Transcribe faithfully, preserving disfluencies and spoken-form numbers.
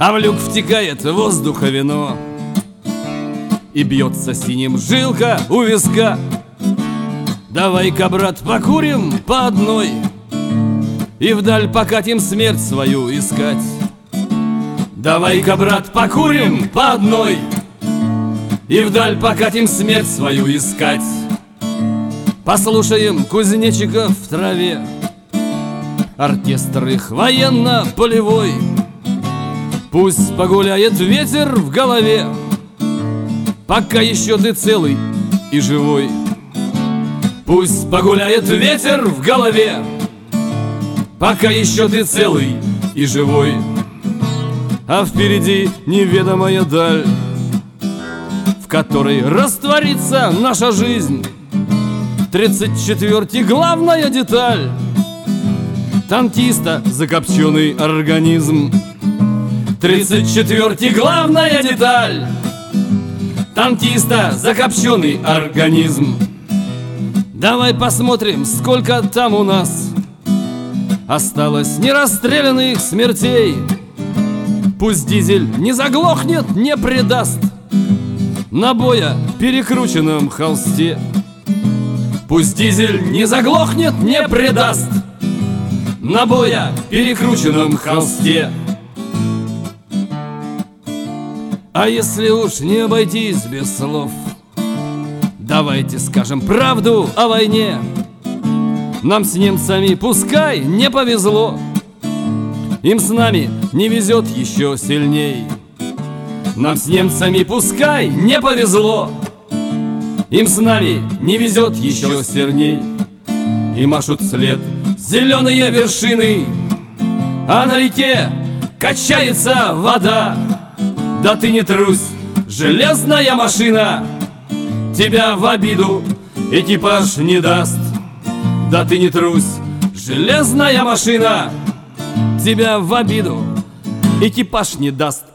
а в люк втекает воздуха вино, и бьется синим жилка у виска. Давай-ка, брат, покурим по одной и вдаль покатим смерть свою искать. Давай-ка, брат, покурим по одной и вдаль покатим смерть свою искать. Послушаем кузнечиков в траве, оркестр их военно-полевой. Пусть погуляет ветер в голове, пока еще ты целый и живой. Пусть погуляет ветер в голове, пока еще ты целый и живой. А впереди неведомая даль, в которой растворится наша жизнь. Тридцать четвёртый главная деталь танкиста закопченный организм. Тридцать четвёртый главная деталь танкиста закопченный организм. Давай посмотрим, сколько там у нас осталось нерасстрелянных смертей. Пусть дизель не заглохнет, не предаст набоя перекрученном холсте. Пусть дизель не заглохнет, не предаст набоя перекрученном холсте. А если уж не обойтись без слов, давайте скажем правду о войне. Нам с немцами пускай не повезло, им с нами не везет еще сильней. Нам с немцами пускай не повезло, им с нами не везет еще сильней. И машут вслед зеленые вершины, а на реке качается вода. Да ты не трусь, железная машина, тебя в обиду экипаж не даст. Да ты не трусь, железная машина, тебя в обиду экипаж не даст.